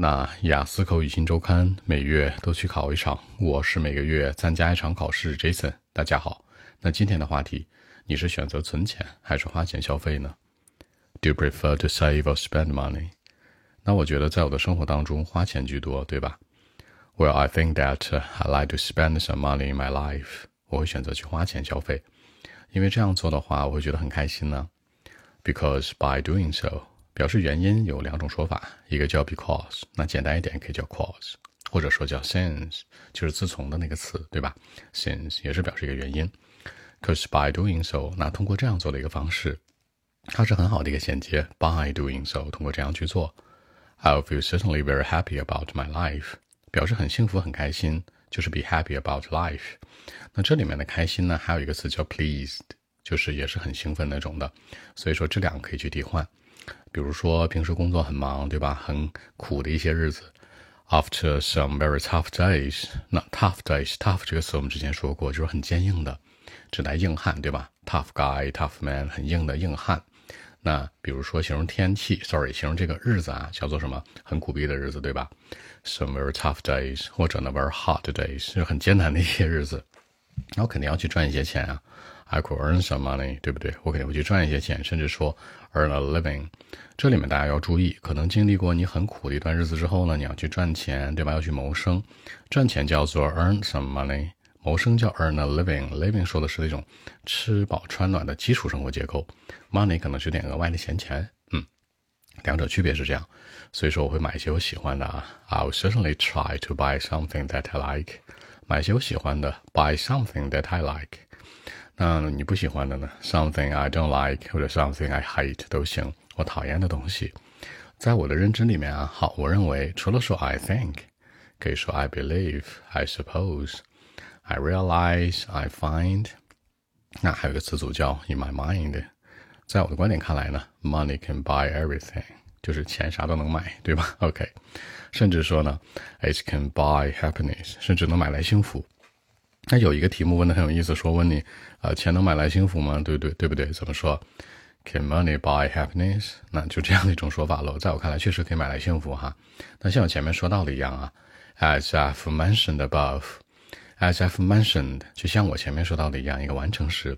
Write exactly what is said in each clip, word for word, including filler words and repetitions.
那雅思口语新周刊每月都去考一场，我是每个月参加一场考试 Jason。 大家好，那今天的话题，你是选择存钱还是花钱消费呢？ Do you prefer to save or spend money? 那我觉得在我的生活当中花钱居多，对吧？ Well, I think that、uh, I like to spend some money in my life. 我会选择去花钱消费，因为这样做的话我会觉得很开心呢。 Because by doing so，表示原因有两种说法，一个叫 because， 那简单一点可以叫 cause， 或者说叫 since， 就是自从的那个词，对吧？ since 也是表示一个原因。 Because by doing so， 那通过这样做的一个方式，它是很好的一个衔接。 by doing so， 通过这样去做， I'll feel certainly very happy about my life， 表示很幸福很开心，就是 be happy about life。 那这里面的开心呢，还有一个词叫 pleased， 就是也是很兴奋那种的，所以说这两个可以去替换。比如说平时工作很忙，对吧？很苦的一些日子， After some very tough days。 那 tough days， tough 这个词我们之前说过，就是很坚硬的，指代硬汉，对吧？ Tough guy tough man， 很硬的硬汉。那比如说形容天气 sorry 形容这个日子啊，叫做什么？很苦逼的日子，对吧？ Some very tough days， 或者呢 very hot days， 是很艰难的一些日子，然后肯定要去赚一些钱啊。I could earn some money， 对不对？我肯定会去赚一些钱，甚至说 earn a living。 这里面大家要注意，可能经历过你很苦的一段日子之后呢，你要去赚钱，对吧？要去谋生。赚钱叫做 earn some money， 谋生叫 earn a living。 living 说的是那种吃饱穿暖的基础生活结构， money 可能是点额外的闲钱。嗯，两者区别是这样。所以说我会买一些我喜欢的啊。 I'll certainly try to buy something that I like。 买一些我喜欢的 buy something that I like。那你不喜欢的呢？ Something I don't like 或者 something I hate 都行，我讨厌的东西。在我的认知里面啊，好，我认为除了说 I think， 可以说 I believe， I suppose， I realize， I find。 那还有一个词组叫 in my mind。 在我的观点看来呢， Money can buy everything， 就是钱啥都能买，对吧？ OK， 甚至说呢 It can buy happiness， 甚至能买来幸福。那有一个题目问的很有意思，说问你呃，钱能买来幸福吗？对不对？对不对？怎么说？ Can money buy happiness？ 那就这样的一种说法了。在我看来确实可以买来幸福哈。那像我前面说到的一样啊， As I've mentioned above， As I've mentioned 就像我前面说到的一样，一个完成时，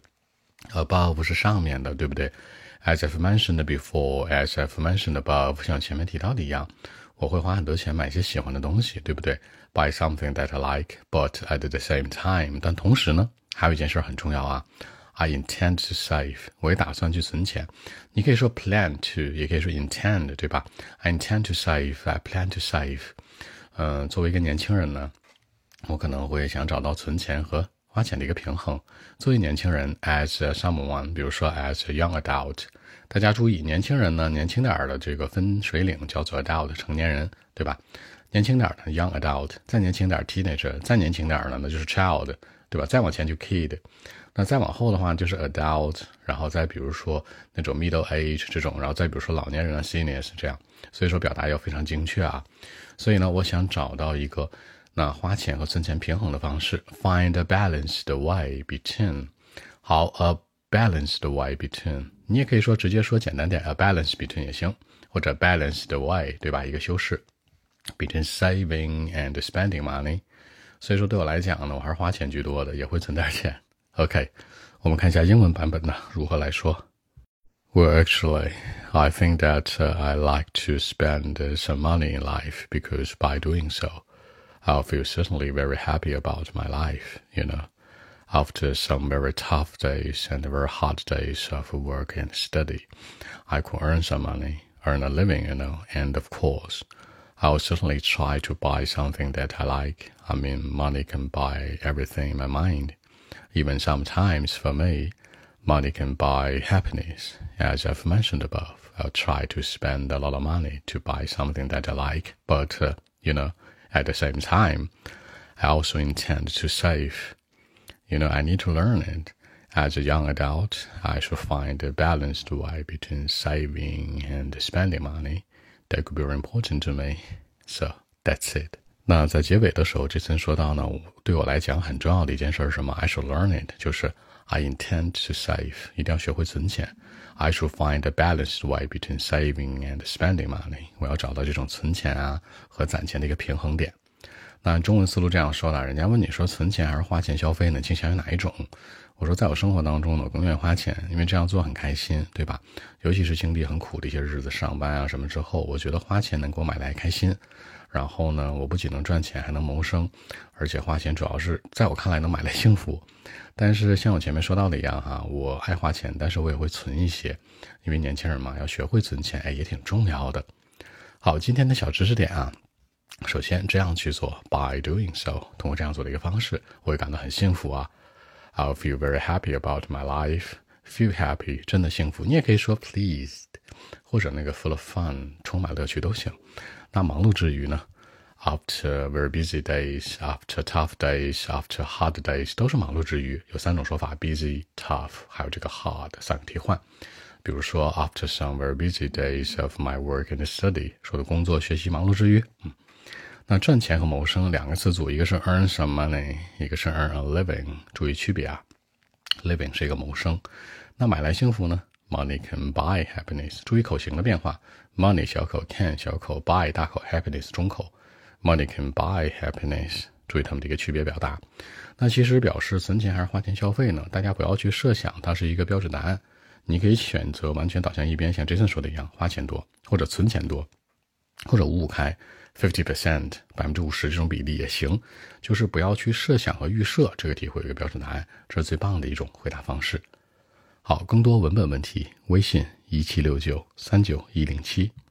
above 是上面的，对不对？ As I've mentioned before， As I've mentioned above， 像前面提到的一样，我会花很多钱买一些喜欢的东西，对不对？ Buy something that I like, but at the same time， 但同时呢，还有一件事很重要啊， I intend to save， 我也打算去存钱。你可以说 plan to， 也可以说 intend， 对吧？ I intend to save， I plan to save。 嗯、呃，作为一个年轻人呢，我可能会想找到存钱和花钱的一个平衡。作为年轻人 as someone， 比如说 as a young adult， 大家注意，年轻人呢，年轻点的这个分水岭叫做 adult， 成年人，对吧？年轻点的 young adult， 再年轻点 teenager， 再年轻点的那就是 child， 对吧？再往前就 kid， 那再往后的话就是 adult， 然后再比如说那种 middle age 这种，然后再比如说老年人 seniors 这样。所以说表达要非常精确啊。所以呢，我想找到一个那花钱和存钱平衡的方式， find a balanced way between。 好， a balanced way between， 你也可以说直接说简单点 a balance between 也行，或者 balanced way， 对吧？一个修饰 between saving and spending money。 所以说对我来讲呢，我还是花钱居多的，也会存点钱。 OK， 我们看一下英文版本呢如何来说。 Well, actually, I think that、uh, I like to spend、uh, some money in life, because by doing so, I'll feel certainly very happy about my life, you know. After some very tough days and very hard days of work and study, I could earn some money, earn a living, you know, and of course, I'll certainly try to buy something that I like. I mean, money can buy everything in my mind. Even sometimes for me, money can buy happiness. As I've mentioned above, I'll try to spend a lot of money to buy something that I like, but, uh, you know, at the same time, I also intend to save. You know, I need to learn it. As a young adult, I should find a balanced way between saving and spending money. That could be very important to me. So, that's it. 那在结尾的时候，这次说到呢，对我来讲很重要的一件事是什么？ I should learn it， 就是 I intend to save， 一定要学会存钱。I should find a balanced way between saving and spending money， 我要找到这种存钱啊和攒钱的一个平衡点。那中文思路这样说的，人家问你说存钱还是花钱消费呢，倾向于哪一种？我说在我生活当中呢，我更愿意花钱，因为这样做很开心，对吧？尤其是经历很苦的一些日子，上班啊什么之后，我觉得花钱能给我买来开心。然后呢，我不仅能赚钱，还能谋生，而且花钱主要是在我看来能买来幸福。但是像我前面说到的一样哈，我爱花钱，但是我也会存一些，因为年轻人嘛，要学会存钱，哎，也挺重要的。好，今天的小知识点啊，首先这样去做 by doing so， 通过这样做的一个方式，我会感到很幸福啊。I'll feel very happy about my life. Feel happy， 真的幸福。你也可以说 pleased， 或者那个 full of fun， 充满乐趣都行。那忙碌之余呢 ？After very busy days, after tough days, after hard days， 都是忙碌之余。有三种说法 ：busy、tough， 还有这个 hard 三个替换。比如说 ，after some very busy days of my work and study， 说的工作、学习忙碌之余。嗯，那赚钱和谋生两个词组，一个是 earn some money， 一个是 earn a living。注意区别啊 ，living 是一个谋生。那买来幸福呢 ？Money can buy happiness。注意口型的变化 ，money 小口 ，can 小口 ，buy 大口 ，happiness 中口。Money can buy happiness。注意它们的一个区别表达。那其实表示存钱还是花钱消费呢？大家不要去设想它是一个标准答案。你可以选择完全导向一边，像 Jason 说的一样，花钱多，或者存钱多，或者五五开 fifty percent 百分之五十这种比例也行。就是不要去设想和预设这个题会有一个标准答案，这是最棒的一种回答方式。好，更多文本问题，微信一七六九三九一零七。